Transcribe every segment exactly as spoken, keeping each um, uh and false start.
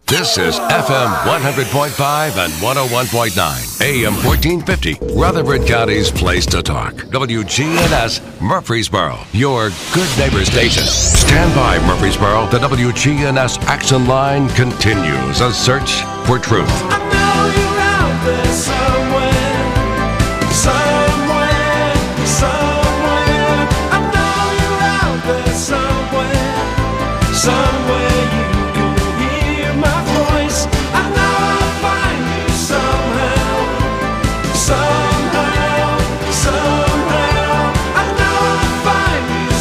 This is F M one hundred point five and one oh one point nine, A M fourteen fifty, Rutherford County's place to talk. W G N S Murfreesboro, your good neighbor station. Stand by, Murfreesboro. The W G N S Action Line continues a search for truth. I know you're out there somewhere, somewhere, somewhere. I know you're out there somewhere, somewhere you can hear my voice. I know I'll find you somehow, somehow, somehow. I know I'll find you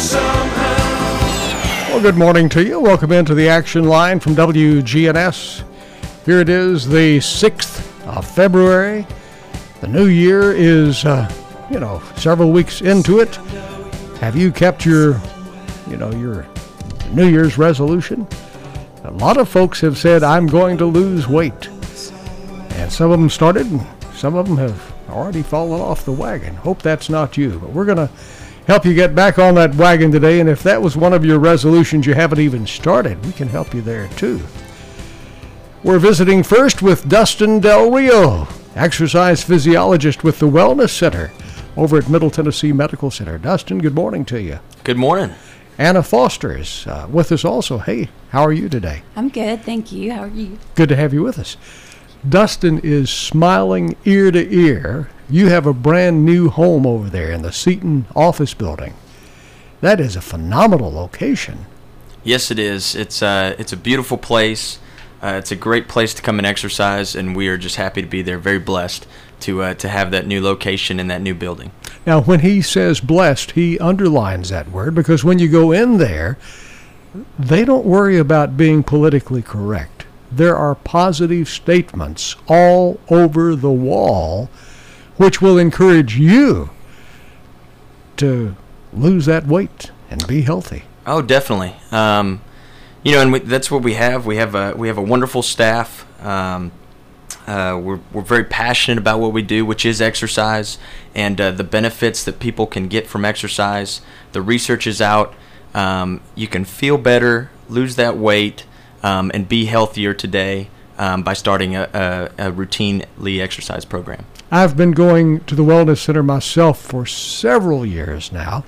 somehow. Well, good morning to you. Welcome into the Action Line from W G N S. Here it is, the sixth of February. The new year is, uh, you know, several weeks into it. Have you kept your, you know, your New Year's resolution? A lot of folks have said, I'm going to lose weight. And some of them started, and some of them have already fallen off the wagon. Hope that's not you. But we're going to help you get back on that wagon today. And if that was one of your resolutions you haven't even started, we can help you there too. We're visiting first with Dustin Del Rio, exercise physiologist with the Wellness Center over at Middle Tennessee Medical Center. Dustin, good morning to you. Good morning. Anna Foster is uh, with us also. Hey, how are you today? I'm good, thank you. How are you? Good to have you with us. Dustin is smiling ear to ear. You have a brand new home over there in the Seton office building. That is a phenomenal location. Yes, it is. It's uh, it's a beautiful place. Uh, it's a great place to come and exercise, and we are just happy to be there. Very blessed to uh, to have that new location in that new building. Now, when he says blessed, he underlines that word because when you go in there, they don't worry about being politically correct. There are positive statements all over the wall, which will encourage you to lose that weight and be healthy. Oh, definitely. Um, You know, and we, that's what we have. We have a we have a wonderful staff. Um, uh, we're we're very passionate about what we do, which is exercise, and uh, the benefits that people can get from exercise. The research is out. Um, you can feel better, lose that weight, um, and be healthier today um, by starting a, a, a routinely exercise program. I've been going to the Wellness Center myself for several years now.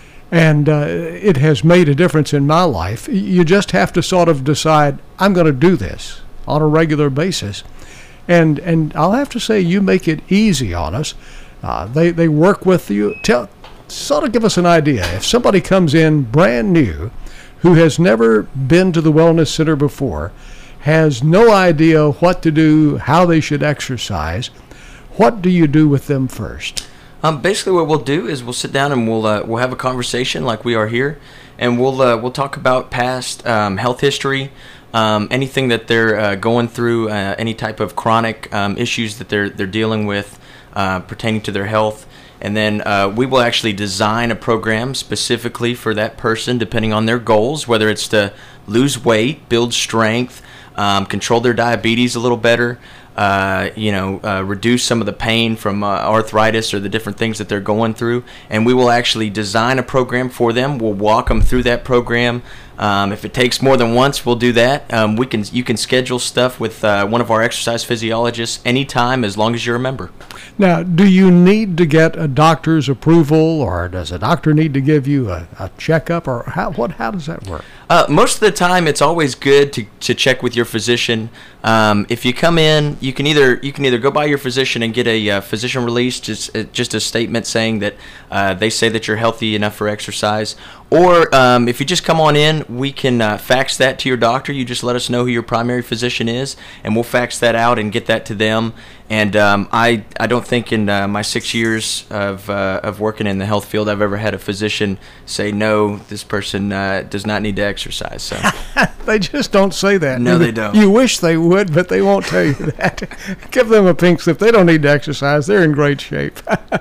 And uh, it has made a difference in my life. You just have to sort of decide, I'm going to do this on a regular basis. And and I'll have to say, you make it easy on us. Uh, they, they work with you. Tell, sort of give us an idea. If somebody comes in brand new who has never been to the Wellness Center before, has no idea what to do, how they should exercise, what do you do with them first? Um, basically, what we'll do is we'll sit down and we'll uh, we'll have a conversation like we are here, and we'll uh, we'll talk about past um, health history, um, anything that they're uh, going through, uh, any type of chronic um, issues that they're they're dealing with uh, pertaining to their health, and then uh, we will actually design a program specifically for that person, depending on their goals, whether it's to lose weight, build strength, um, control their diabetes a little better. Uh, you know, uh, reduce some of the pain from uh, arthritis or the different things that they're going through. And we will actually design a program for them. We'll walk them through that program. Um, if it takes more than once, we'll do that. Um, we can you can schedule stuff with uh, one of our exercise physiologists anytime as long as you're a member. Now, do you need to get a doctor's approval, or does a doctor need to give you a, a checkup, or how what how does that work? Uh, most of the time, it's always good to, to check with your physician. Um, if you come in, you can either you can either go by your physician and get a uh, physician release, just uh, just a statement saying that uh, they say that you're healthy enough for exercise. Or um, if you just come on in, we can uh, fax that to your doctor. You just let us know who your primary physician is, and we'll fax that out and get that to them. And um, I I don't think in uh, my six years of uh, of working in the health field I've ever had a physician say, no, this person uh, does not need to exercise. So They just don't say that. No, You- they don't. You wish they would, but they won't tell you that. Give them a pink slip. They don't need to exercise. They're in great shape.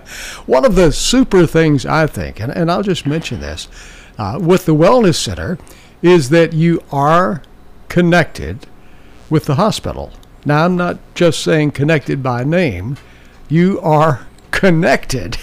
One of the super things I think, and, and I'll just mention this, uh, with the Wellness Center is that you are connected with the hospital. Now, I'm not just saying connected by name. You are connected.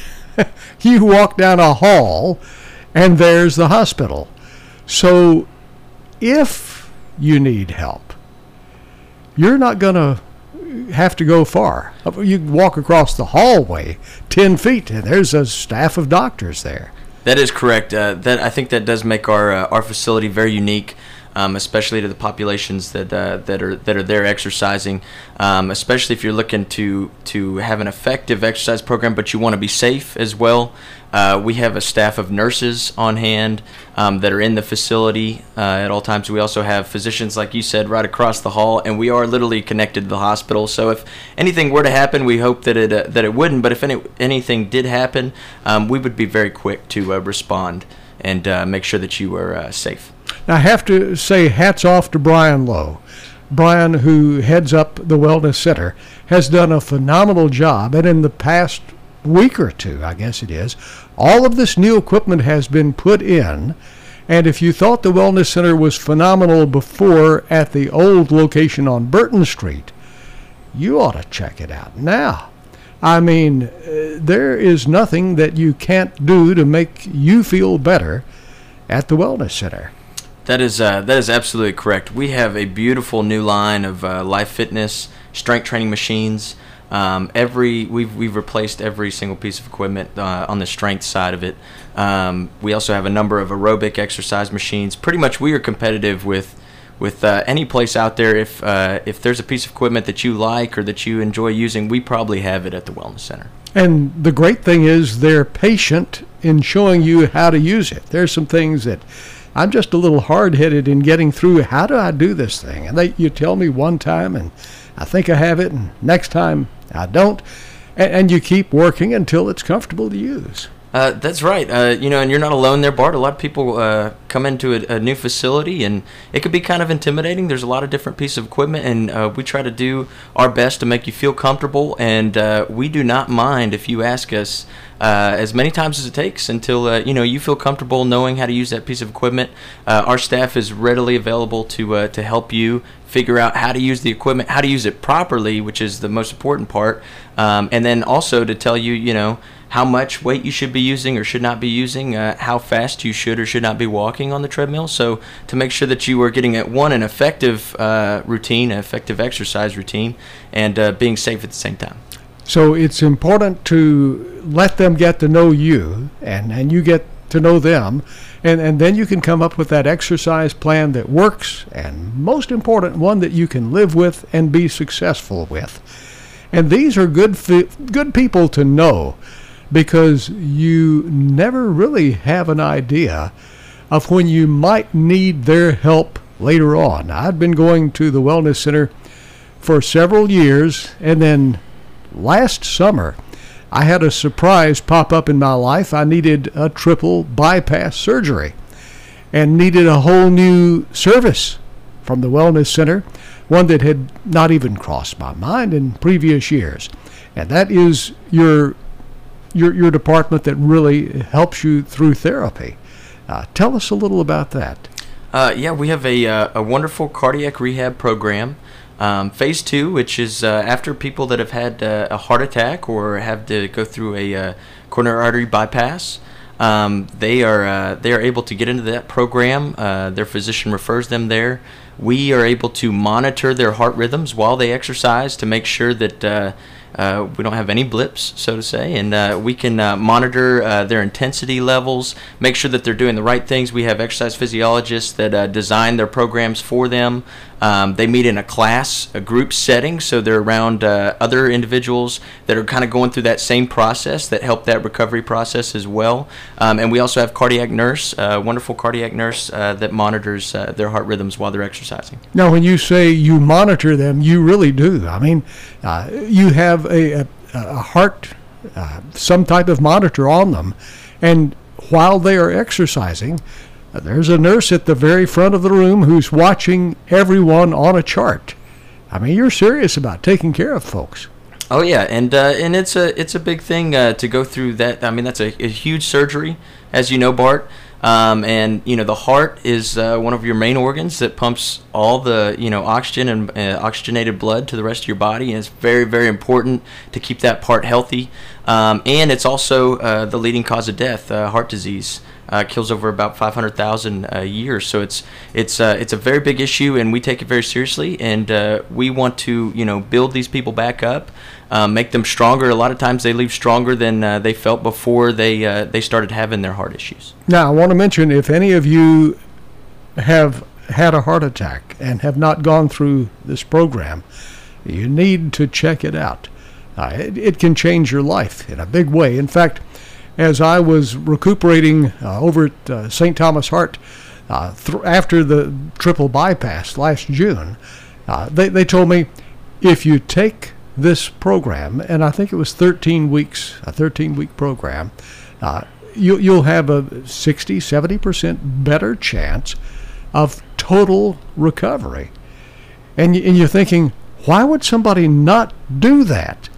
You walk down a hall, and there's the hospital. So if you need help, you're not going to have to go far. You can walk across the hallway ten feet, and there's a staff of doctors there. That is correct. Uh, that I think that does make our uh, our facility very unique, um, especially to the populations that uh, that are that are there exercising. Um, especially if you're looking to to have an effective exercise program, but you want to be safe as well. Uh, we have a staff of nurses on hand um, that are in the facility uh, at all times. We also have physicians, like you said, right across the hall, and we are literally connected to the hospital. So if anything were to happen, we hope that it uh, that it wouldn't. But if any, anything did happen, um, we would be very quick to uh, respond and uh, make sure that you were uh, safe. Now, I have to say hats off to Brian Lowe. Brian, who heads up the Wellness Center, has done a phenomenal job, and in the past week or two, I guess it is, all of this new equipment has been put in, and if you thought the Wellness Center was phenomenal before at the old location on Burton Street, you ought to check it out now. I mean, uh, there is nothing that you can't do to make you feel better at the Wellness Center. That is uh, that is absolutely correct. We have a beautiful new line of uh, Life Fitness strength training machines. Um, every we've we've replaced every single piece of equipment uh, on the strength side of it. Um, we also have a number of aerobic exercise machines. Pretty much, we are competitive with with uh, any place out there. If uh, if there's a piece of equipment that you like or that you enjoy using, we probably have it at the Wellness Center. And the great thing is they're patient in showing you how to use it. There's some things that I'm just a little hard-headed in getting through. How do I do this thing? And they, you tell me one time, and I think I have it, and next time I don't. And, and you keep working until it's comfortable to use. Uh, that's right. Uh, you know, and you're not alone there, Bart. A lot of people uh, come into a, a new facility, and it could be kind of intimidating. There's a lot of different pieces of equipment, and uh, we try to do our best to make you feel comfortable, and uh, we do not mind if you ask us uh, as many times as it takes until, uh, you know, you feel comfortable knowing how to use that piece of equipment. Uh, our staff is readily available to uh, to help you figure out how to use the equipment, how to use it properly, which is the most important part, um, and then also to tell you, you know, how much weight you should be using or should not be using, uh, how fast you should or should not be walking on the treadmill. So to make sure that you are getting at one an effective uh, routine, an effective exercise routine, and uh, being safe at the same time. So it's important to let them get to know you, and, and you get to know them, and, and then you can come up with that exercise plan that works, and most important, one that you can live with and be successful with. And these are good fi- good people to know, because you never really have an idea of when you might need their help later on. I've been going to the Wellness Center for several years, and then last summer I had a surprise pop up in my life. I needed a triple bypass surgery and needed a whole new service from the Wellness Center, one that had not even crossed my mind in previous years. And that is your your your department that really helps you through therapy. Uh, tell us a little about that. Uh, yeah, we have a uh, a wonderful cardiac rehab program. Um, phase two, which is uh, after people that have had uh, a heart attack or have to go through a uh, coronary artery bypass, um, they are uh, they are able to get into that program. Uh, their physician refers them there. We are able to monitor their heart rhythms while they exercise to make sure that uh, uh, we don't have any blips, so to say, and uh, we can uh, monitor uh, their intensity levels, make sure that they're doing the right things. We have exercise physiologists that uh, design their programs for them. Um, they meet in a class, a group setting, so they're around uh, other individuals that are kind of going through that same process that help that recovery process as well. Um, and we also have cardiac nurse, a wonderful cardiac nurse uh, that monitors uh, their heart rhythms while they're exercising. Now, when you say you monitor them, you really do. I mean, uh, you have a, a, a heart, uh, some type of monitor on them, and while they are exercising, there's a nurse at the very front of the room who's watching everyone on a chart. I mean, you're serious about taking care of folks. Oh yeah, and uh, and it's a it's a big thing uh, to go through that. I mean, that's a, a huge surgery, as you know, Bart. Um, and you know, the heart is uh, one of your main organs that pumps all the you know oxygen and uh, oxygenated blood to the rest of your body, and it's very very important to keep that part healthy. Um, and it's also uh, the leading cause of death, uh, heart disease. uh, kills over about five hundred thousand a year. So it's it's uh, it's a very big issue, and we take it very seriously. And uh, we want to you know build these people back up, um, make them stronger. A lot of times they leave stronger than uh, they felt before they uh, they started having their heart issues. Now, I want to mention, if any of you have had a heart attack and have not gone through this program, you need to check it out. Uh, it, it can change your life in a big way. In fact, as I was recuperating uh, over at uh, Saint Thomas Heart uh, th- after the triple bypass last June, uh, they, they told me, if you take this program, and I think it was thirteen weeks, a thirteen-week program, uh, you, you'll have a sixty, seventy percent better chance of total recovery. And, y- and you're thinking, why would somebody not do that?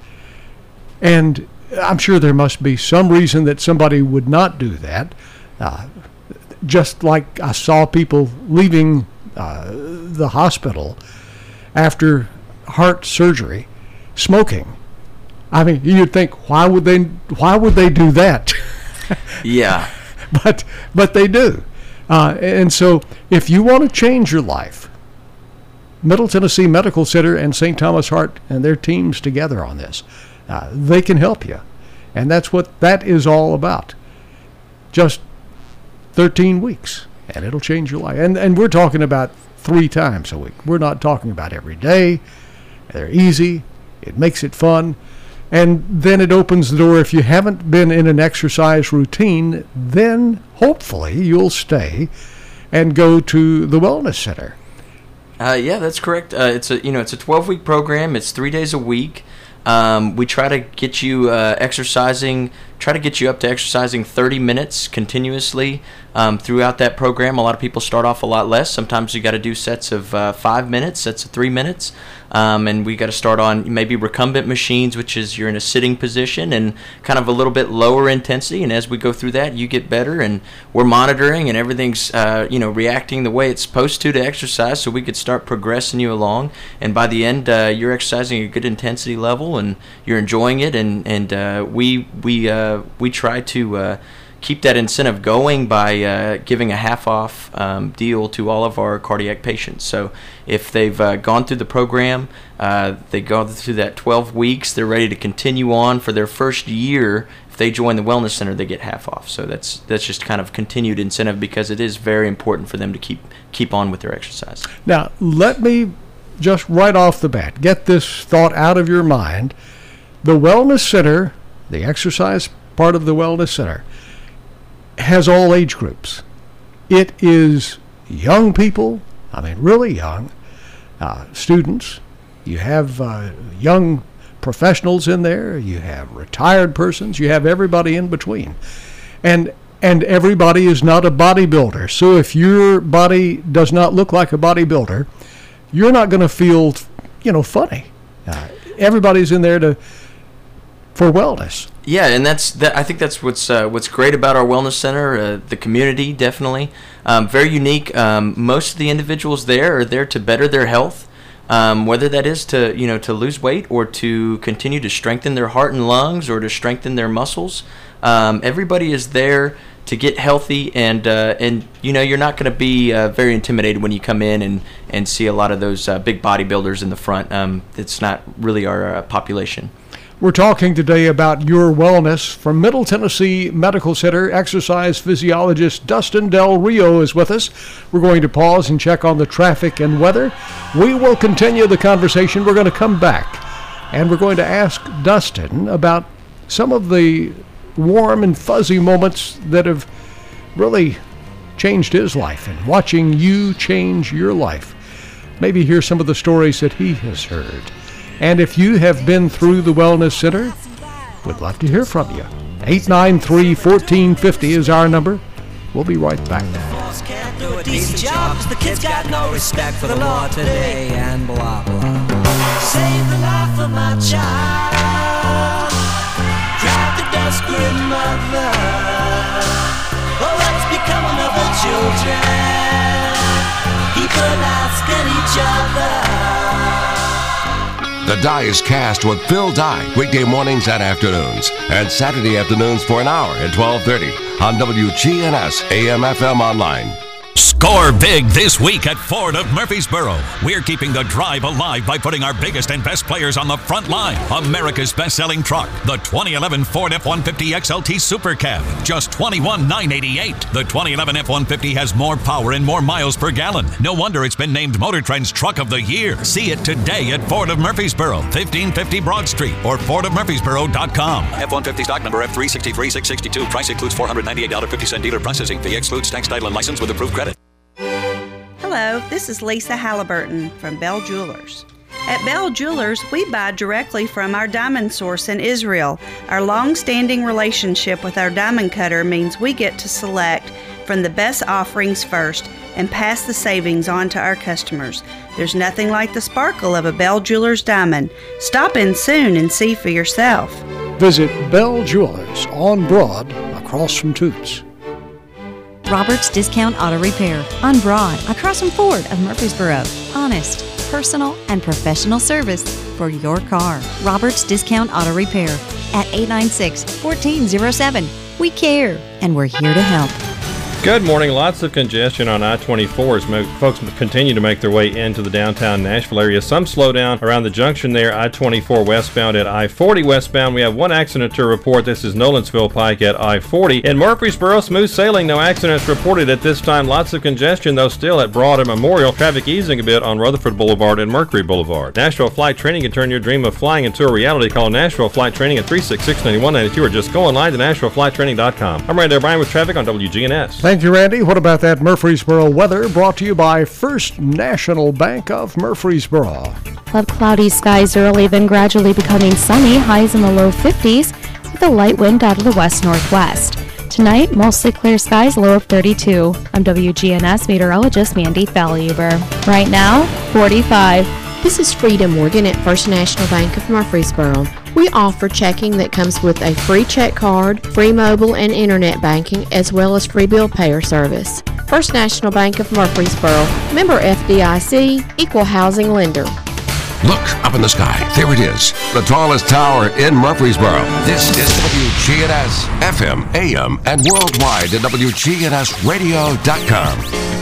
And I'm sure there must be some reason that somebody would not do that. Uh, just like I saw people leaving uh, the hospital after heart surgery smoking. I mean, you'd think, why would they? Why would they do that? Yeah, but but they do. Uh, and so, if you want to change your life, Middle Tennessee Medical Center and Saint Thomas Heart and their teams together on this, uh, they can help you. And that's what that is all about. Just thirteen weeks, and it'll change your life. And and we're talking about three times a week. We're not talking about every day. They're easy. It makes it fun. And then it opens the door. If you haven't been in an exercise routine, then hopefully you'll stay and go to the Wellness Center. uh, yeah, that's correct. Uh, it's a you know it's a twelve-week program. It's three days a week. Um, we try to get you uh, exercising, try to get you up to exercising thirty minutes continuously um, throughout that program. A lot of people start off a lot less. Sometimes you got to do sets of uh, five minutes, sets of three minutes. Um, and we got to start on maybe recumbent machines, which is you're in a sitting position and kind of a little bit lower intensity. And as we go through that, you get better, and we're monitoring, and everything's uh, you know reacting the way it's supposed to to exercise, so we could start progressing you along. And by the end, uh, you're exercising at a good intensity level, and you're enjoying it. And and uh, we we uh, we try to uh, keep that incentive going by uh, giving a half-off um, deal to all of our cardiac patients. So if they've uh, gone through the program, uh, they go through that twelve weeks, they're ready to continue on for their first year. If they join the Wellness Center, they get half off. So that's that's just kind of continued incentive, because it is very important for them to keep keep on with their exercise. Now, let me just right off the bat get this thought out of your mind. The Wellness Center, the exercise part of the Wellness Center, has all age groups. It is young people, I mean really young, uh, students. You have uh, young professionals in there. You have retired persons. You have everybody in between. And and everybody is not a bodybuilder. So if your body does not look like a bodybuilder, you're not going to feel, you know, funny. Uh, everybody's in there to for wellness. Yeah, and that's that. I think that's what's uh, what's great about our wellness center. Uh, the community, definitely, um, very unique. Um, most of the individuals there are there to better their health, um, whether that is to you know to lose weight or to continue to strengthen their heart and lungs or to strengthen their muscles. Um, everybody is there to get healthy, and uh, and you know you're not going to be uh, very intimidated when you come in and, and see a lot of those uh, big bodybuilders in the front. Um, it's not really our uh, population. We're talking today about your wellness. From Middle Tennessee Medical Center, exercise physiologist Dustin Del Rio is with us. We're going to pause and check on the traffic and weather. We will continue the conversation. We're going to come back, and we're going to ask Dustin about some of the warm and fuzzy moments that have really changed his life, and watching you change your life. Maybe hear some of the stories that he has heard. And if you have been through the Wellness Center, we'd love to hear from you. eight nine three, one four five zero is our number. We'll be right back. Can't do a decent job 'cause the kids got no respect for the law today and blah blah. Save the life of my child. Drive the desperate mother. Oh, let's become another children. People asking each other. The Die is Cast with Phil Dye, weekday mornings and afternoons, and Saturday afternoons for an hour at twelve thirty on W G N S A M F M Online. Score big this week at Ford of Murfreesboro. We're keeping the drive alive by putting our biggest and best players on the front line. America's best-selling truck, the twenty eleven Ford F one fifty X L T Super Cab, just twenty-one thousand nine hundred eighty-eight dollars. The twenty eleven F one fifty has more power and more miles per gallon. No wonder it's been named Motor Trend's Truck of the Year. See it today at Ford of Murfreesboro, fifteen fifty Broad Street, or ford of murfreesboro dot com. F one fifty stock number F three sixty-three six sixty-two. Price includes four hundred ninety-eight dollars and fifty cents dealer processing fee. Excludes tax, title, and license with approved credit. Hello, this is Lisa Halliburton from Bell Jewelers. At Bell Jewelers, we buy directly from our diamond source in Israel. Our long-standing relationship with our diamond cutter means we get to select from the best offerings first and pass the savings on to our customers. There's nothing like the sparkle of a Bell Jewelers diamond. Stop in soon and see for yourself. Visit Bell Jewelers on Broad, across from Toots. Robert's Discount Auto Repair on Broad, across from Ford of Murfreesboro. Honest, personal, and professional service for your car. Robert's Discount Auto Repair at eight nine six, one four zero seven. We care, and we're here to help. Good morning. Lots of congestion on I twenty-four as mo- folks continue to make their way into the downtown Nashville area. Some slowdown around the junction there, I twenty-four westbound at I forty westbound. We have one accident to report. This is Nolensville Pike at I forty. In Murfreesboro, smooth sailing. No accidents reported at this time. Lots of congestion, though, still at Broad and Memorial. Traffic easing a bit on Rutherford Boulevard and Mercury Boulevard. Nashville Flight Training can turn your dream of flying into a reality. Call Nashville Flight Training at three six six, nine one nine two or just go online to nashville flight training dot com. I'm Randy O'Brien with traffic on W G N S. Thank you, Randy. What about that Murfreesboro weather? Brought to you by First National Bank of Murfreesboro. Have cloudy skies early, then gradually becoming sunny, highs in the low fifties, with a light wind out of the west-northwest. Tonight, mostly clear skies, low of thirty-two. I'm W G N S meteorologist Mandy Falluber. Right now, forty-five. This is Frida Morgan at First National Bank of Murfreesboro. We offer checking that comes with a free check card, free mobile and internet banking, as well as free bill payer service. First National Bank of Murfreesboro, member F D I C, equal housing lender. Look up in the sky. There it is. The tallest tower in Murfreesboro. This is W G N S, F M, A M, and worldwide at W G N S radio dot com.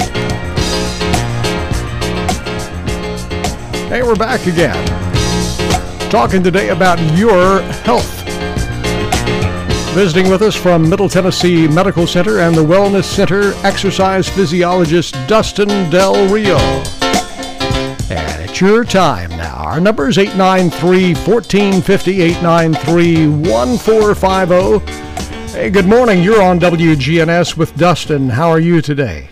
Hey, we're back again. Talking today about your health. Visiting with us from Middle Tennessee Medical Center and the Wellness Center, exercise physiologist Dustin Del Rio. And it's your time now. Our number is eight nine three, one four five zero, eight nine three, one four five zero. Hey, good morning. You're on W G N S with Dustin. How are you today?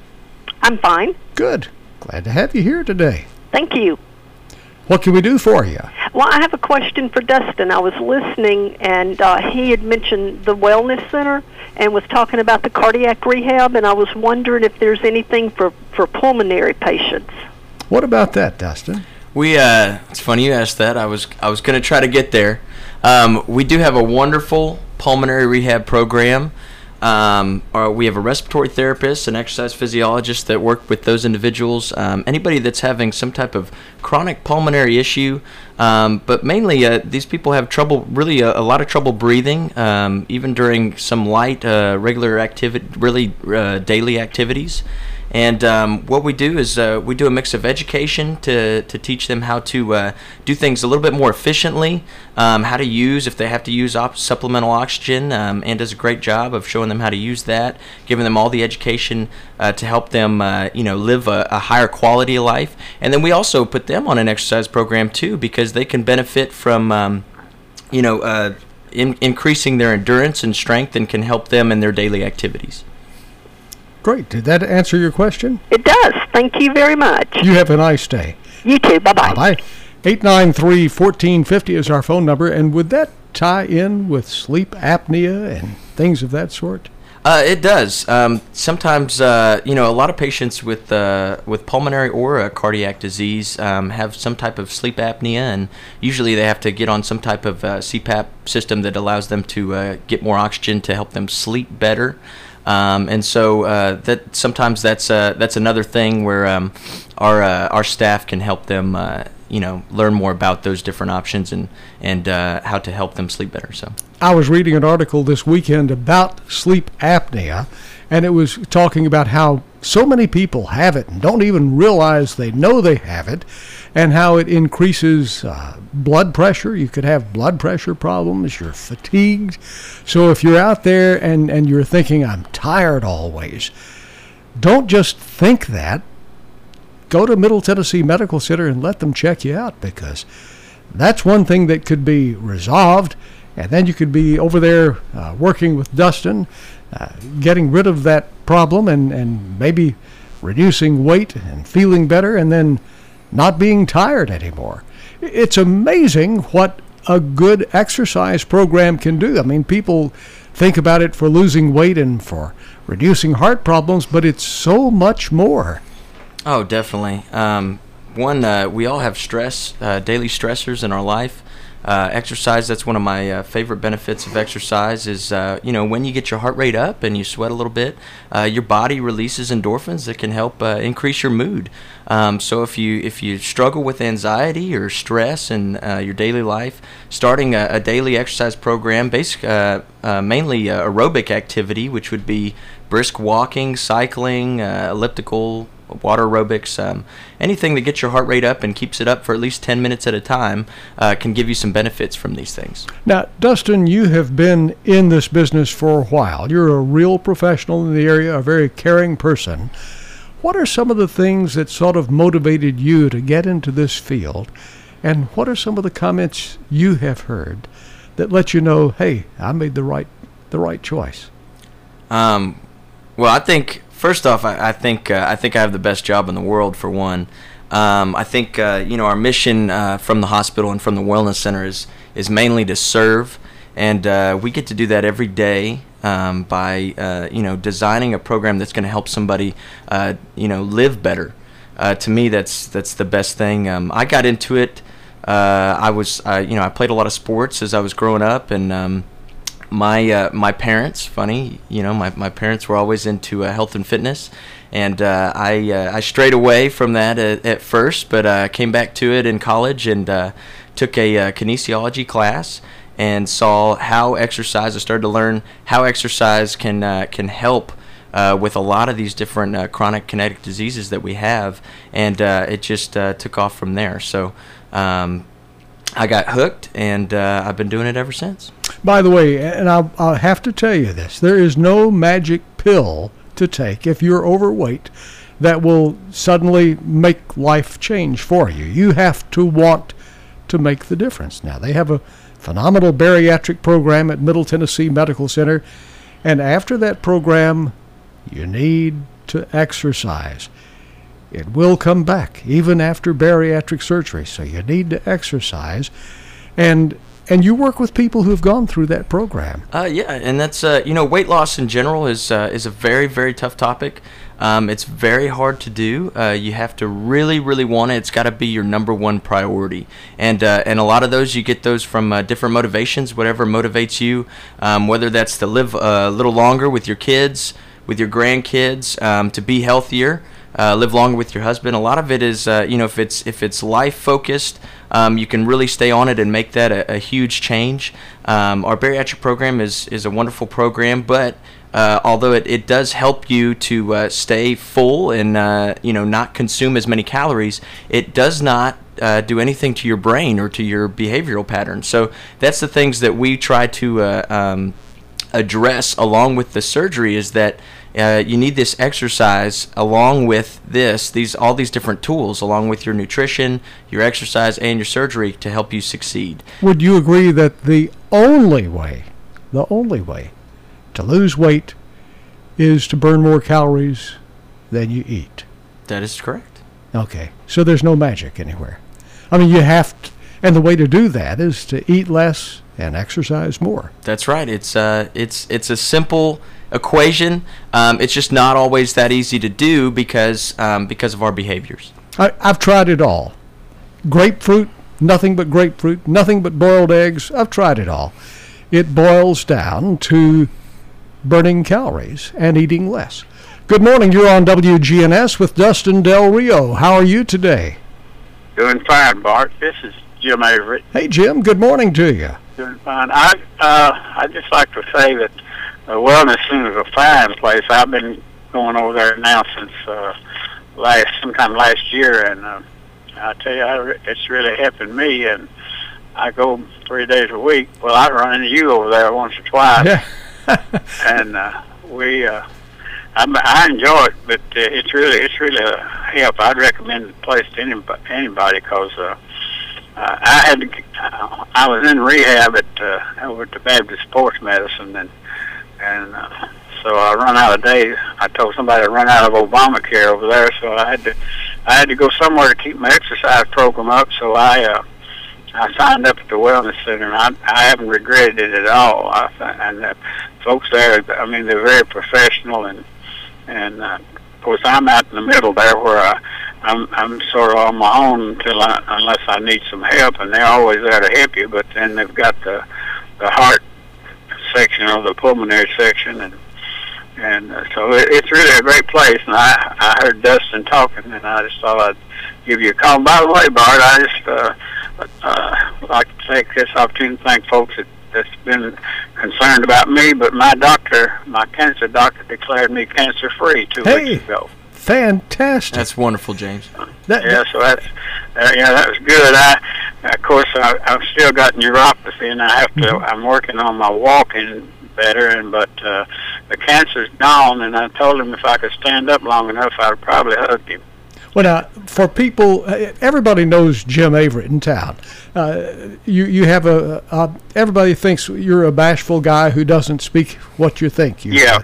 I'm fine. Good. Glad to have you here today. Thank you. What can we do for you? Well, I have a question for Dustin. I was listening, and uh, he had mentioned the Wellness Center and was talking about the cardiac rehab, and I was wondering if there's anything for, for pulmonary patients. What about that, Dustin? We, uh, it's funny you asked that. I was, I was going to try to get there. Um, we do have a wonderful pulmonary rehab program. Um, or we have a respiratory therapist, an exercise physiologist that work with those individuals. Um, anybody that's having some type of chronic pulmonary issue, um, but mainly uh, these people have trouble, really a, a lot of trouble breathing, um, even during some light, uh, regular activity, really uh, daily activities. And um, what we do is uh, we do a mix of education to, to teach them how to uh, do things a little bit more efficiently, um, how to use, if they have to use op- supplemental oxygen, um, and does a great job of showing them how to use that, giving them all the education uh, to help them uh, you know, live a, a higher quality of life. And then we also put them on an exercise program too, because they can benefit from um, you know, uh, in- increasing their endurance and strength, and can help them in their daily activities. Great. Did that answer your question? It does. Thank you very much. You have a nice day. You too. Bye-bye. Bye-bye. eight nine three, one four five zero is our phone number. And would that tie in with sleep apnea and things of that sort? Uh, it does. Um, sometimes, uh, you know, a lot of patients with uh, with pulmonary or uh, cardiac disease um, have some type of sleep apnea, and usually they have to get on some type of uh, C PAP system that allows them to uh, get more oxygen to help them sleep better. Um, and so uh, that sometimes that's uh, that's another thing where um, our uh, our staff can help them, uh, you know, learn more about those different options and and uh, how to help them sleep better. So I was reading an article this weekend about sleep apnea, and it was talking about how so many people have it and don't even realize they know they have it, and how it increases uh, blood pressure. You could have blood pressure problems. You're fatigued. So if you're out there and, and you're thinking, I'm tired always, don't just think that. Go to Middle Tennessee Medical Center and let them check you out, because that's one thing that could be resolved. And then you could be over there uh, working with Dustin, uh, getting rid of that problem and, and maybe reducing weight and feeling better, and then not being tired anymore. It's amazing what a good exercise program can do. I mean, people think about it for losing weight and for reducing heart problems, but it's so much more. Oh, definitely. Um, one, uh, we all have stress, uh, daily stressors in our life. Uh, exercise, that's one of my uh, favorite benefits of exercise is, uh, you know, when you get your heart rate up and you sweat a little bit, uh, your body releases endorphins that can help uh, increase your mood. Um, so if you if you struggle with anxiety or stress in uh, your daily life, starting a, a daily exercise program, basic, uh, uh, mainly uh, aerobic activity, which would be brisk walking, cycling, uh, elliptical, water aerobics, um, anything that gets your heart rate up and keeps it up for at least ten minutes at a time uh, can give you some benefits from these things. Now, Dustin, you have been in this business for a while. You're a real professional in the area, a very caring person. What are some of the things that sort of motivated you to get into this field? And what are some of the comments you have heard that let you know, hey, I made the right the right choice? Um, well, I think First off, I, I think uh, I think I have the best job in the world. For one, um, I think uh, you know our mission uh, from the hospital and from the wellness center is is mainly to serve, and uh, we get to do that every day um, by uh, you know designing a program that's going to help somebody uh, you know live better. Uh, to me, that's that's the best thing. Um, I got into it. Uh, I was uh, you know I played a lot of sports as I was growing up, and um, My uh, my parents, funny, you know, my, my parents were always into uh, health and fitness, and uh, I uh, I strayed away from that at, at first, but uh, came back to it in college and uh, took a uh, kinesiology class and saw how exercise. I started to learn how exercise can uh, can help uh, with a lot of these different uh, chronic kinetic diseases that we have, and uh, it just uh, took off from there. So. Um, I got hooked, and uh, I've been doing it ever since. By the way, and I'll, I'll have to tell you this, there is no magic pill to take if you're overweight that will suddenly make life change for you. You have to want to make the difference. Now, they have a phenomenal bariatric program at Middle Tennessee Medical Center, and after that program, you need to exercise. It will come back even after bariatric surgery, so you need to exercise. And and you work with people who have gone through that program. Uh, yeah, and that's, uh, you know, weight loss in general is uh, is a very, very tough topic. Um, it's very hard to do. Uh, you have to really, really want it. It's got to be your number one priority. And uh, and a lot of those, you get those from uh, different motivations, whatever motivates you, um, whether that's to live a little longer with your kids, with your grandkids, um, to be healthier. Uh, live longer with your husband. A lot of it is, uh, you know, if it's if it's life focused, um, you can really stay on it and make that a, a huge change. Um, our bariatric program is is a wonderful program, but uh, although it, it does help you to uh, stay full and uh, you know not consume as many calories, it does not uh, do anything to your brain or to your behavioral patterns. So that's the things that we try to uh, um, address along with the surgery. Is that Uh, you need this exercise along with this, these all these different tools, along with your nutrition, your exercise, and your surgery to help you succeed. Would you agree that the only way, the only way to lose weight is to burn more calories than you eat? That is correct. Okay, so there's no magic anywhere. I mean, you have to, and the way to do that is to eat less and exercise more. That's right. It's uh, it's it's a simple equation. Um, it's just not always that easy to do because um, because of our behaviors. I, I've tried it all. Grapefruit, nothing but grapefruit, nothing but boiled eggs. I've tried it all. It boils down to burning calories and eating less. Good morning. You're on W G N S with Dustin Del Rio. How are you today? Doing fine, Bart. This is Jim Everett. Hey, Jim. Good morning to you. Doing fine. I uh, I just like to say that the Wellness Center is a fine place. I've been going over there now since uh, last sometime last year, and uh, I tell you, I, it's really helping me. And I go three days a week. Well, I run into you over there once or twice, yeah. and uh, we. Uh, I, I enjoy it, but uh, it's really it's really a help. I'd recommend the place to anybody anybody because uh, uh, I had to, uh, I was in rehab at uh, over at the Baptist Sports Medicine, and and uh, so I run out of days. I told somebody to run out of Obamacare over there, so I had to I had to go somewhere to keep my exercise program up. So I uh, I signed up at the Wellness Center, and I I haven't regretted it at all. I, and uh, folks there, I mean, they're very professional and. And uh, of course, I'm out in the middle there, where I, I'm I'm sort of on my own until I, unless I need some help, and they're always there to help you. But then they've got the the heart section or the pulmonary section, and and uh, so it, it's really a great place. And I I heard Dustin talking, and I just thought I'd give you a call. By the way, Bart, I just uh, uh, like to take this opportunity to thank folks that. That's been concerned about me, but my doctor, my cancer doctor, declared me cancer-free two hey, weeks ago. Fantastic! That's wonderful, James. That, yeah, so that's uh, yeah, that was good. I, of course, I, I've still got neuropathy, and I have to. Mm-hmm. I'm working on my walking better, and but uh, the cancer's gone. And I told him if I could stand up long enough, I'd probably hug him. Well, now, for people, everybody knows Jim Everett in town. Uh, you you have a, a, everybody thinks you're a bashful guy who doesn't speak what you think. You yeah.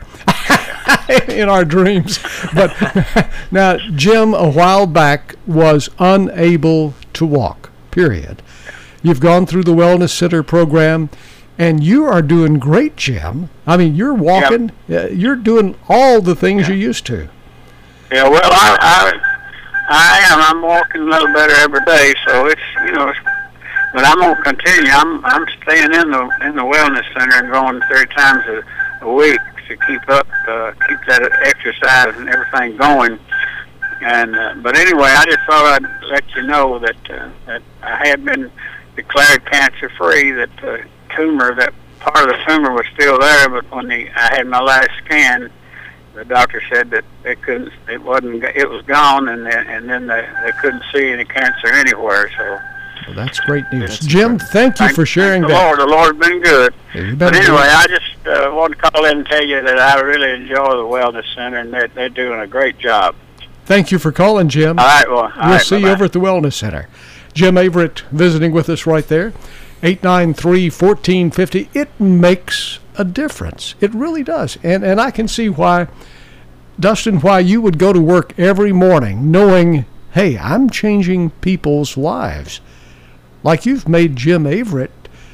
in our dreams. But now, Jim, a while back, was unable to walk, period. You've gone through the Wellness Center program, and you are doing great, Jim. I mean, you're walking. Yep. Uh, you're doing all the things yeah. you used to. Yeah, well, I... I I am. I'm walking a little better every day, so it's you know. It's, but I'm gonna continue. I'm I'm staying in the in the wellness center and going three times a, a week to keep up, uh, keep that exercise and everything going. And uh, but anyway, I just thought I'd let you know that uh, that I had been declared cancer free. That the tumor, that part of the tumor was still there, but when the, I had my last scan. The doctor said that they couldn't, it wasn't, it was gone, and then, and then they, they couldn't see any cancer anywhere. So well, that's great news, Jim. Thank you thank, for sharing thank the that. Lord, the Lord's been good. Yeah, but anyway, I just uh, wanted to call in and tell you that I really enjoy the Wellness Center, and they're, they're doing a great job. Thank you for calling, Jim. All right, well, all we'll right, see bye-bye. you over at the Wellness Center. Jim Everett visiting with us right there. eight nine three, one four five zero. It makes a difference. It really does, and and I can see why. Dustin, why you would go to work every morning knowing, hey, I'm changing people's lives. Like you've made Jim Everett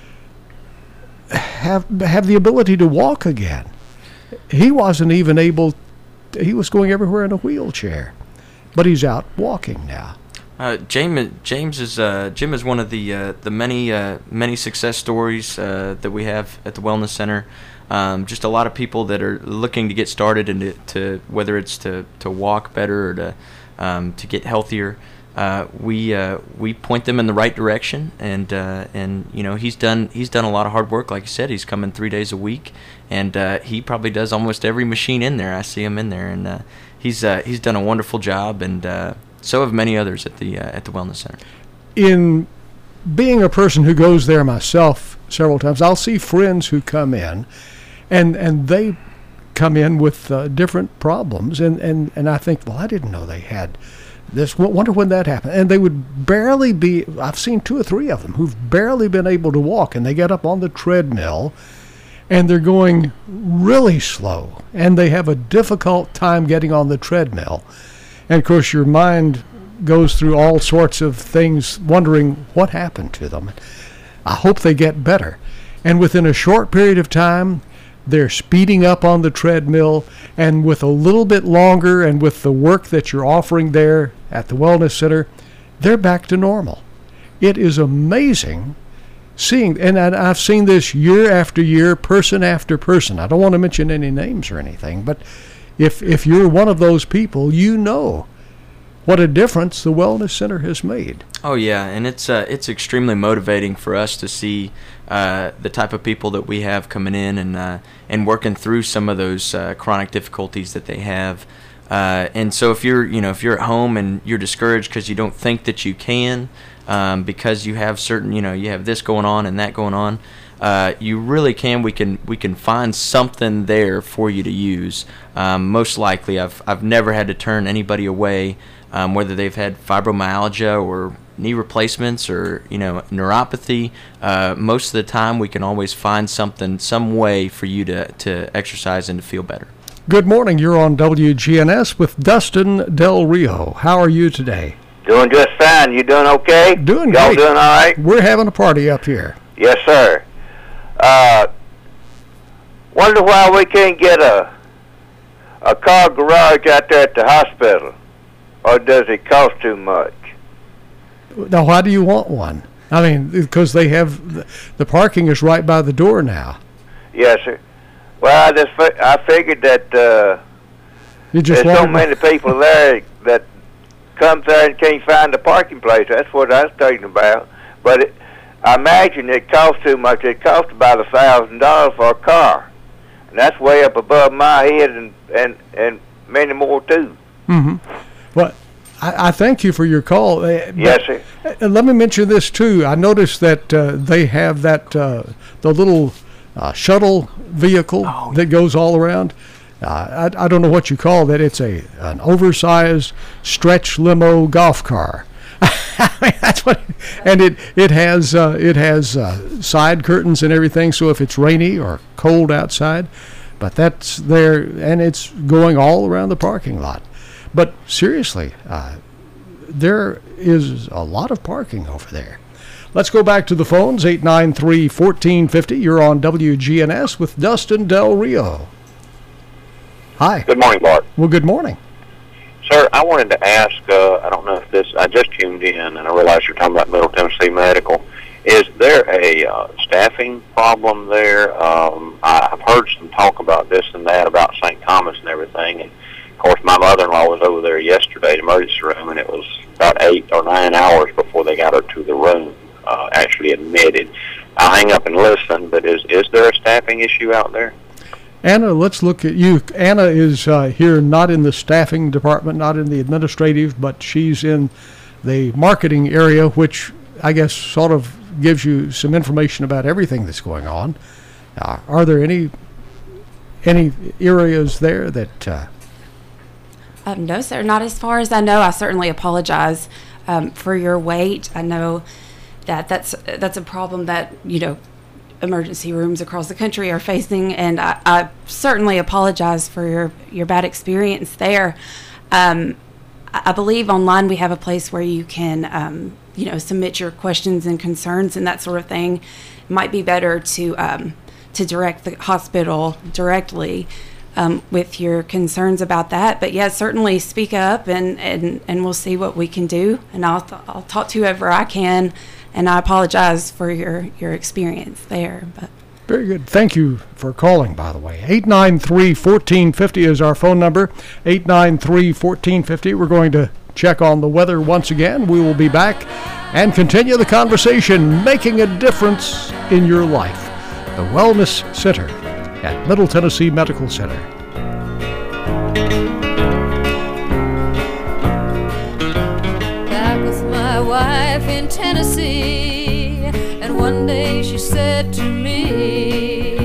have have the ability to walk again. He wasn't even able, he was going everywhere in a wheelchair, but he's out walking now. Uh, James, James is uh, Jim is one of the uh, the many uh, many success stories uh, that we have at the Wellness Center. Um, just a lot of people that are looking to get started and to, to whether it's to, to walk better or to um, to get healthier. Uh, we uh, we point them in the right direction, and uh, and you know he's done he's done a lot of hard work. Like you said, he's coming three days a week, and uh, he probably does almost every machine in there. I see him in there, and uh, he's uh, he's done a wonderful job, and uh, so have many others at the uh, at the Wellness Center. In being a person who goes there myself several times, I'll see friends who come in. And and they come in with uh, different problems, and, and, and I think, well, I didn't know they had this. Wonder when that happened. And they would barely be, I've seen two or three of them who've barely been able to walk, and they get up on the treadmill, and they're going really slow, and they have a difficult time getting on the treadmill. And, of course, your mind goes through all sorts of things, wondering what happened to them. I hope they get better. And within a short period of time, they're speeding up on the treadmill, and with a little bit longer and with the work that you're offering there at the Wellness Center, they're back to normal. It is amazing seeing, and I've seen this year after year, person after person. I don't want to mention any names or anything, but if if you're one of those people, you know what a difference the Wellness Center has made. Oh yeah, and it's uh, it's extremely motivating for us to see uh, the type of people that we have coming in and uh, and working through some of those uh, chronic difficulties that they have. Uh, and so if you're you know if you're at home and you're discouraged because you don't think that you can, um, because you have certain you know you have this going on and that going on, uh, you really can. We can we can find something there for you to use. Um, most likely, I've I've never had to turn anybody away. Um, whether they've had fibromyalgia or knee replacements or you know neuropathy, uh, most of the time we can always find something, some way for you to, to exercise and to feel better. Good morning. You're on W G N S with Dustin Del Rio. How are you today? Doing just fine. You doing okay? Doing Y'all great. doing all right? We're having a party up here. Yes, sir. Uh, wonder why we can't get a a car garage out there at the hospital. Or does it cost too much? Now, why do you want one? I mean, because they have the parking is right by the door now. Yes, sir. Well, I just fi- I figured that uh, You just there's so wanted- many people there that come there and can't find a parking place. That's what I was talking about. But it, I imagine it costs too much. It costs about a thousand dollars for a car, and that's way up above my head, and and and many more too. Mm-hmm. Well, I, I thank you for your call. Uh, but, Yes, sir. uh, let me mention this too. I noticed that uh, they have that uh, the little uh, shuttle vehicle that goes all around. Uh, I, I don't know what you call that. It's a an oversized stretch limo golf car. I mean, that's what, and it it has uh, it has uh, side curtains and everything. So if it's rainy or cold outside, but that's there, and it's going all around the parking lot. But seriously, uh, there is a lot of parking over there. Let's go back to the phones, eight nine three, one four five zero. You're on W G N S with Dustin Del Rio. Hi. Good morning, Bart. Well, good morning. Sir, I wanted to ask, uh, I don't know if this, I just tuned in, and I realize you're talking about Middle Tennessee Medical. Is there a uh, staffing problem there? Um, I've heard some talk about this and that, about Saint Thomas and everything, and of course, my mother-in-law was over there yesterday, the emergency room, and it was about eight or nine hours before they got her to the room, uh, actually admitted. I'll hang up and listen, but is is there a staffing issue out there? Anna, let's look at you. Anna is uh, here not in the staffing department, not in the administrative, but she's in the marketing area, which I guess sort of gives you some information about everything that's going on. Uh, are there any any areas there that... Uh, Um, no, sir, not as far as I know. I certainly apologize um, for your wait. I know that that's that's a problem that, you know, emergency rooms across the country are facing, and I, I certainly apologize for your, your bad experience there. Um, I, I believe online we have a place where you can, um, you know, submit your questions and concerns and that sort of thing. It might be better to um, to direct the hospital directly Um, with your concerns about that. But yeah, certainly speak up, and, and, and we'll see what we can do. And I'll, th- I'll talk to whoever I can, and I apologize for your, your experience there. But Very good. Thank you for calling, by the way. eight nine three, one four five zero is our phone number. eight nine three, one four five zero. We're going to check on the weather once again. We will be back and continue the conversation, making a difference in your life. The Wellness Center at Middle Tennessee Medical Center. Back with my wife in Tennessee, and one day she said to me,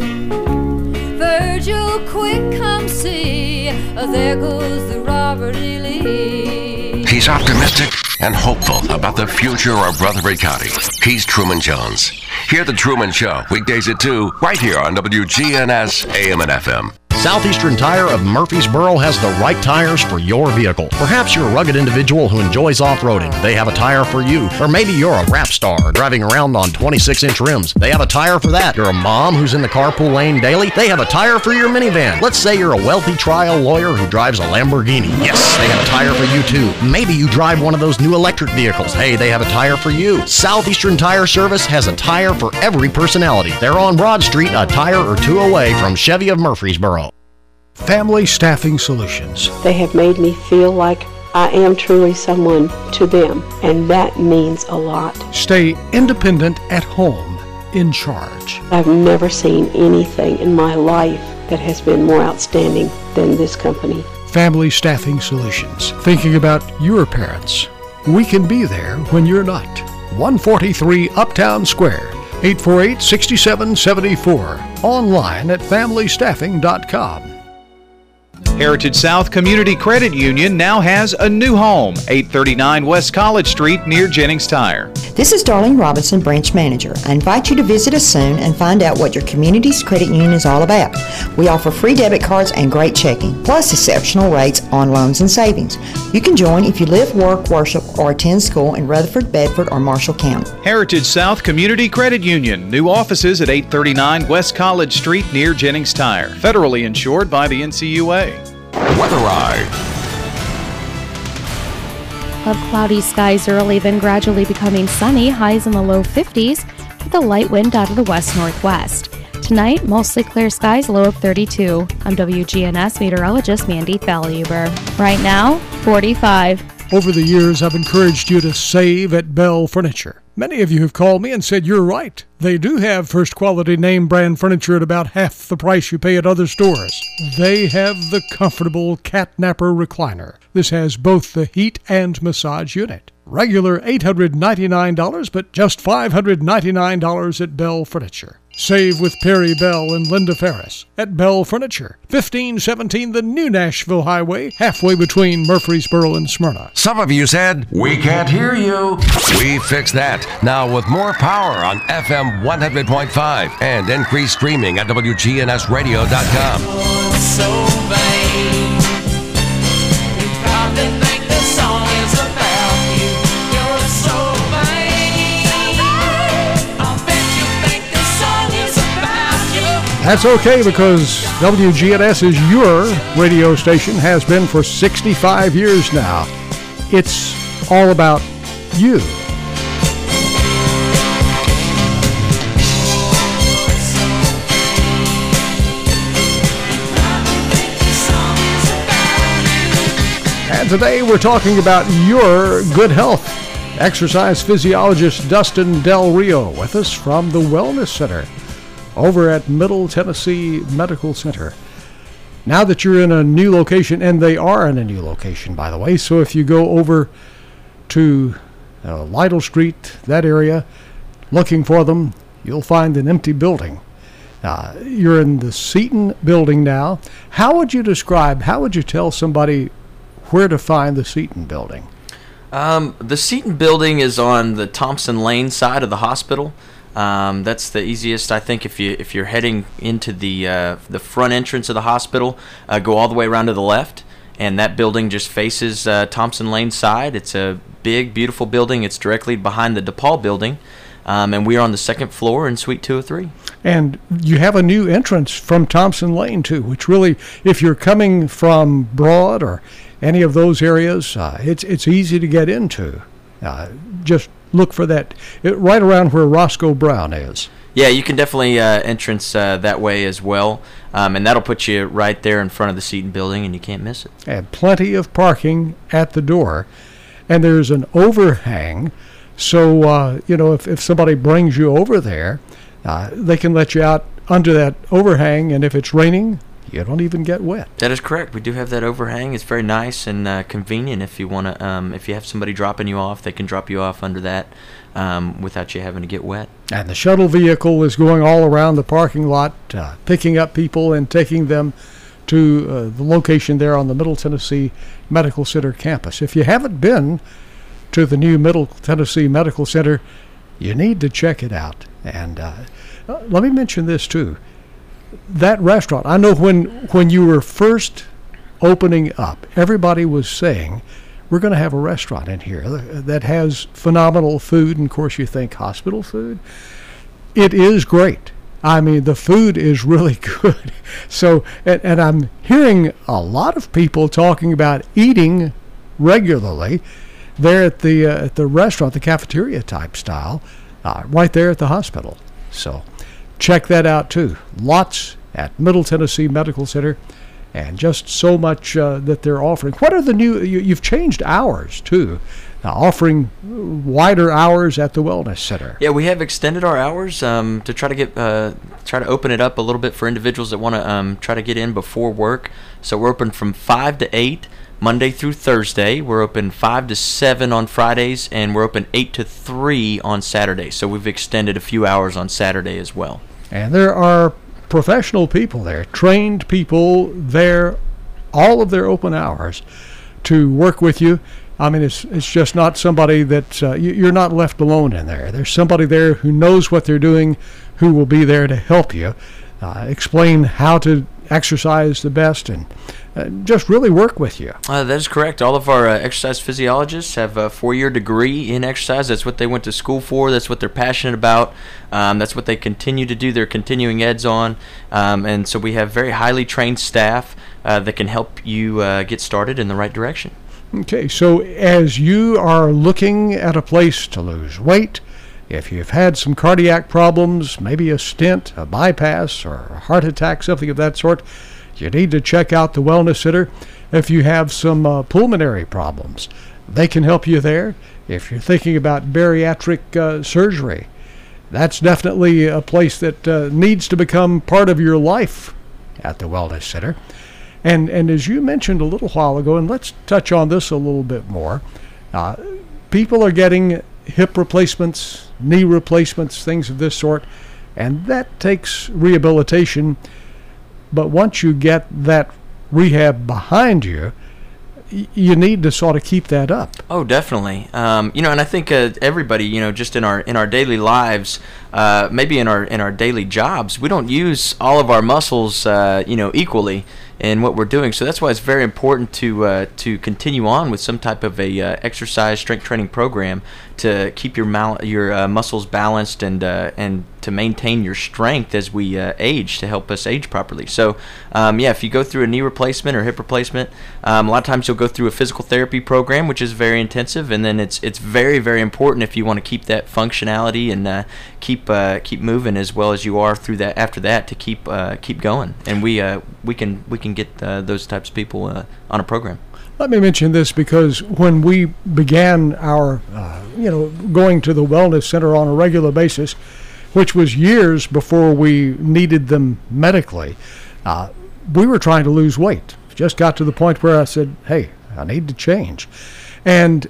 Virgil, quick come see, oh, there goes the Robert E. Lee. He's optimistic and hopeful about the future of Rutherford County. He's Truman Jones. Hear The Truman Show, weekdays at two, right here on W G N S, A M and F M. Southeastern Tire of Murfreesboro has the right tires for your vehicle. Perhaps you're a rugged individual who enjoys off-roading. They have a tire for you. Or maybe you're a rap star driving around on twenty-six inch rims. They have a tire for that. You're a mom who's in the carpool lane daily. They have a tire for your minivan. Let's say you're a wealthy trial lawyer who drives a Lamborghini. Yes, they have a tire for you too. Maybe you drive one of those new electric vehicles. Hey, they have a tire for you. Southeastern Tire Service has a tire for every personality. They're on Broad Street, a tire or two away from Chevy of Murfreesboro. Family Staffing Solutions. They have made me feel like I am truly someone to them, and that means a lot. Stay independent at home, in charge. I've never seen anything in my life that has been more outstanding than this company. Family Staffing Solutions. Thinking about your parents. We can be there when you're not. one forty-three Uptown Square, eight four eight, six seven seven four. Online at family staffing dot com. Heritage South Community Credit Union now has a new home, eight thirty-nine West College Street near Jennings Tire. This is Darlene Robinson, branch manager. I invite you to visit us soon and find out what your community's credit union is all about. We offer free debit cards and great checking, plus exceptional rates on loans and savings. You can join if you live, work, worship, or attend school in Rutherford, Bedford, or Marshall County. Heritage South Community Credit Union. New offices at eight thirty-nine West College Street near Jennings Tire. Federally insured by the N C U A. Weather Ride. Of cloudy skies early, then gradually becoming sunny, highs in the low fifties, with a light wind out of the west-northwest. Tonight, mostly clear skies, low of thirty-two. I'm W G N S meteorologist Mandy Thalhuber. Right now, forty-five. Over the years, I've encouraged you to save at Bell Furniture. Many of you have called me and said you're right. They do have first-quality name-brand furniture at about half the price you pay at other stores. They have the comfortable Catnapper recliner. This has both the heat and massage unit. Regular eight hundred ninety-nine dollars, but just five hundred ninety-nine dollars at Bell Furniture. Save with Perry Bell and Linda Ferris at Bell Furniture, fifteen seventeen the New Nashville Highway, halfway between Murfreesboro and Smyrna. Some of you said, we can't hear you. We fixed that. Now with more power on F M one hundred point five and increased streaming at W G N S radio dot com. So vain. You probably think the song is about you. You're so vain. I bet you think the song is about you. That's okay, because W G N S is your radio station, has been for sixty-five years now. It's all about you. And today we're talking about your good health. Exercise physiologist Dustin Del Rio with us from the Wellness Center over at Middle Tennessee Medical Center. Now that you're in a new location, and they are in a new location, by the way, so if you go over to uh, Lytle Street, that area, looking for them, you'll find an empty building. Uh, you're in the Seton building now. How would you describe, how would you tell somebody where to find the Seton building? Um, the Seton building is on the Thompson Lane side of the hospital. Um, that's the easiest, I think, if you if you're heading into the uh, the front entrance of the hospital. Uh, go all the way around to the left, and that building just faces uh, Thompson Lane side. It's a big, beautiful building. It's directly behind the DePaul building, um, and we are on the second floor in Suite two oh three. And you have a new entrance from Thompson Lane too, which really, if you're coming from Broad or any of those areas, uh, it's it's easy to get into. Uh, just look for that it, right around where Roscoe Brown is. Yeah, you can definitely uh, entrance uh, that way as well, um, and that'll put you right there in front of the Seton building, and you can't miss it. And plenty of parking at the door, and there's an overhang, so uh, you know if, if somebody brings you over there, uh, they can let you out under that overhang, and if it's raining, you don't even get wet. That is correct. We do have that overhang. It's very nice and uh, convenient if you want to. Um, if you have somebody dropping you off, they can drop you off under that um, without you having to get wet. And the shuttle vehicle is going all around the parking lot, uh, picking up people and taking them to uh, the location there on the Middle Tennessee Medical Center campus. If you haven't been to the new Middle Tennessee Medical Center, you need to check it out. And uh, let me mention this too. That restaurant, I know when when you were first opening up, everybody was saying, we're going to have a restaurant in here that has phenomenal food, and of course you think hospital food. It is great. I mean, the food is really good. So, and, and I'm hearing a lot of people talking about eating regularly there at the uh, at the restaurant, the cafeteria type style, uh, right there at the hospital. So check that out too. Lots at Middle Tennessee Medical Center. and just so much uh, that they're offering. What are the new, you, you've changed hours too, uh, offering wider hours at the Wellness Center. Yeah, we have extended our hours um, to try to get uh, try to open it up a little bit for individuals that want to um, try to get in before work. So we're open from five to eight Monday through Thursday. We're open five to seven on Fridays, and we're open eight to three on Saturday. So we've extended a few hours on Saturday as well. And there are professional people there, trained people there, all of their open hours to work with you. I mean, it's it's just not somebody that uh, you, you're not left alone in there. There's somebody there who knows what they're doing, who will be there to help you, uh, explain how to exercise the best, and uh, just really work with you. Uh, that is correct. All of our uh, exercise physiologists have a four-year degree in exercise. That's what they went to school for. That's what they're passionate about. Um, that's what they continue to do. They're continuing eds on. Um, and so we have very highly trained staff uh, that can help you uh, get started in the right direction. Okay, so as you are looking at a place to lose weight, if you've had some cardiac problems, maybe a stent, a bypass, or a heart attack, something of that sort, you need to check out the Wellness Center. If you have some uh, pulmonary problems, they can help you there. If you're thinking about bariatric uh, surgery, that's definitely a place that uh, needs to become part of your life at the Wellness Center. And and as you mentioned a little while ago, and let's touch on this a little bit more, uh, people are getting hip replacements, knee replacements, things of this sort, and that takes rehabilitation. But once you get that rehab behind you, y- you need to sort of keep that up. Oh, definitely. Um, you know, and I think uh, everybody, you know, just in our in our daily lives, uh, maybe in our in our daily jobs, we don't use all of our muscles, uh, you know, equally in what we're doing. So that's why it's very important to uh, to continue on with some type of a uh, exercise strength training program to keep your mal- your uh, muscles balanced and uh, and to maintain your strength as we uh, age, to help us age properly. So um, yeah, if you go through a knee replacement or hip replacement, um, a lot of times you'll go through a physical therapy program, which is very intensive, and then it's it's very very important if you want to keep that functionality and uh, keep uh, keep moving as well as you are through that after that to keep uh, keep going. And we uh, we can we can get uh, those types of people uh, on a program. Let me mention this because when we began our, uh, you know, going to the Wellness Center on a regular basis, which was years before we needed them medically, uh, we were trying to lose weight. Just got to the point where I said, hey, I need to change. And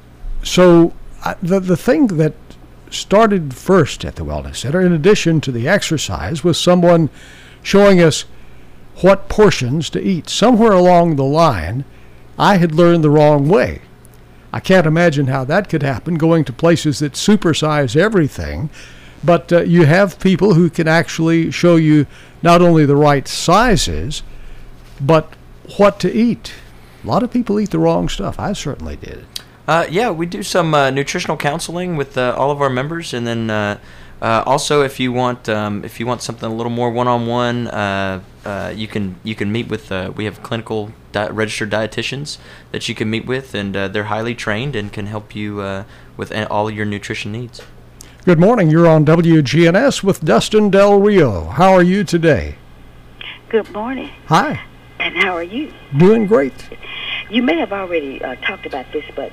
so I, the, the thing that started first at the Wellness Center, in addition to the exercise, was someone showing us what portions to eat. Somewhere along the line, I had learned the wrong way. I can't imagine how that could happen, going to places that supersize everything. But uh, you have people who can actually show you not only the right sizes, but what to eat. A lot of people eat the wrong stuff. I certainly did. Uh, yeah, we do some uh, nutritional counseling with uh, all of our members, and then uh, uh, also if you want um, if you want something a little more one-on-one, uh, uh, you can you can meet with. Uh, we have clinical di- registered dietitians that you can meet with, and uh, they're highly trained and can help you uh, with all your nutrition needs. Good morning. You're on W G N S with Dustin Del Rio. How are you today? Good morning. Hi. And how are you? Doing great. You may have already uh, talked about this, but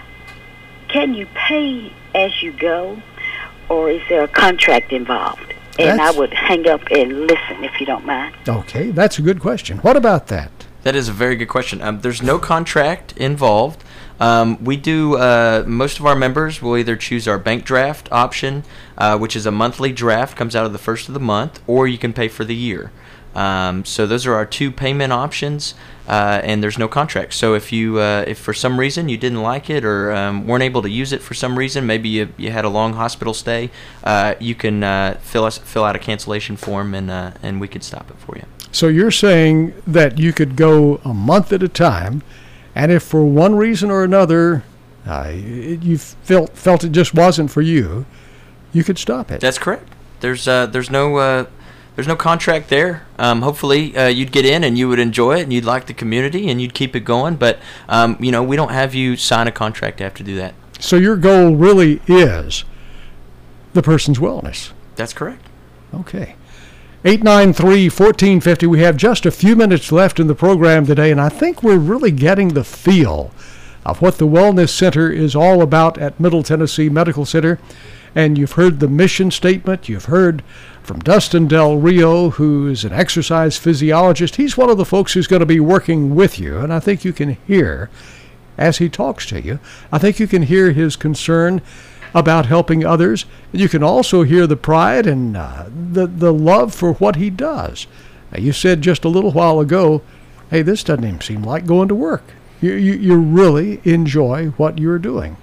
can you pay as you go, or is there a contract involved? And That's- I would hang up and listen if you don't mind. Okay, that's a good question. What about that? That is a very good question. Um, there's no contract involved. Um, we do, uh, most of our members will either choose our bank draft option, uh, which is a monthly draft, comes out of the first of the month, or you can pay for the year. Um, so those are our two payment options, uh, and there's no contract. So if you, uh, if for some reason you didn't like it or um, weren't able to use it for some reason, maybe you, you had a long hospital stay, uh, you can uh, fill us fill out a cancellation form, and uh, and we could stop it for you. So you're saying that you could go a month at a time, and if for one reason or another uh, you felt felt it just wasn't for you, you could stop it. That's correct. There's uh, there's no uh, there's no contract there. Um, hopefully uh, you'd get in and you would enjoy it and you'd like the community and you'd keep it going. But um, you know, we don't have you sign a contract to have to do that. So your goal really is the person's wellness. That's correct. Okay. eight nine three, one four five zero. We have just a few minutes left in the program today, and I think we're really getting the feel of what the Wellness Center is all about at Middle Tennessee Medical Center. And you've heard the mission statement. You've heard from Dustin Del Rio, who is an exercise physiologist. He's one of the folks who's going to be working with you, and I think you can hear, as he talks to you, I think you can hear his concern about helping others. And you can also hear the pride and uh, the, the love for what he does. Now, you said just a little while ago, hey, this doesn't even seem like going to work. You, you, you really enjoy what you're doing.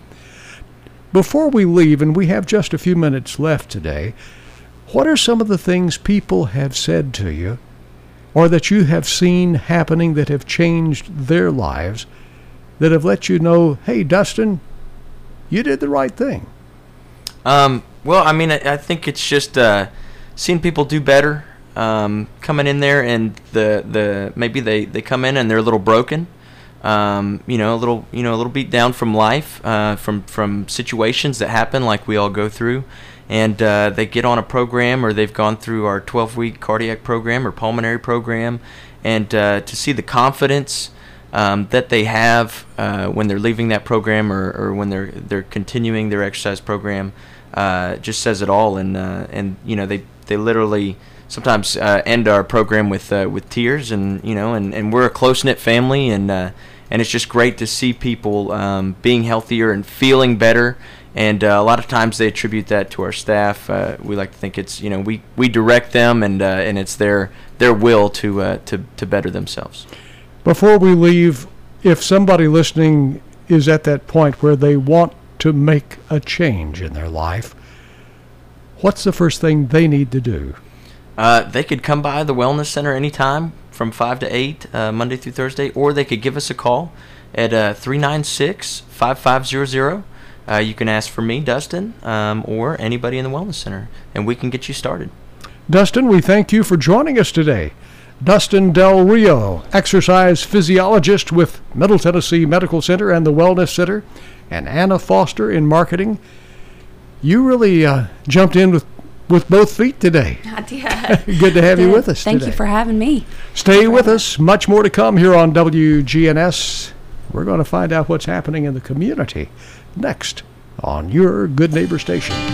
Before we leave, and we have just a few minutes left today, what are some of the things people have said to you or that you have seen happening that have changed their lives, that have let you know, hey, Dustin, you did the right thing? Um, well, I mean, I, I think it's just uh, seeing people do better, um, coming in there, and the, the maybe they, they come in and they're a little broken. Um, you know, a little, you know, a little beat down from life, uh, from from situations that happen, like we all go through, and uh, they get on a program, or they've gone through our twelve-week cardiac program or pulmonary program, and uh, to see the confidence um, that they have uh, when they're leaving that program, or, or when they're they're continuing their exercise program, uh, just says it all. And uh, and you know, they they literally sometimes uh, end our program with uh, with tears, and you know, and, and we're a close-knit family, and uh, and it's just great to see people um, being healthier and feeling better. And uh, a lot of times they attribute that to our staff. Uh, we like to think it's, you know, we, we direct them, and uh, and it's their their will to uh, to to better themselves. Before we leave, if somebody listening is at that point where they want to make a change in their life, what's the first thing they need to do? Uh, they could come by the Wellness Center anytime from five to eight, uh, Monday through Thursday, or they could give us a call at uh, three nine six, five five zero zero. Uh, you can ask for me, Dustin, um, or anybody in the Wellness Center, and we can get you started. Dustin, we thank you for joining us today. Dustin Del Rio, exercise physiologist with Middle Tennessee Medical Center and the Wellness Center, and Anna Foster in marketing. You really uh, jumped in with with both feet today. I did. Good to have you with us Thank today. you for having me. Stay with us. Much more to come here on W G N S. We're going to find out what's happening in the community next on your Good Neighbor Station.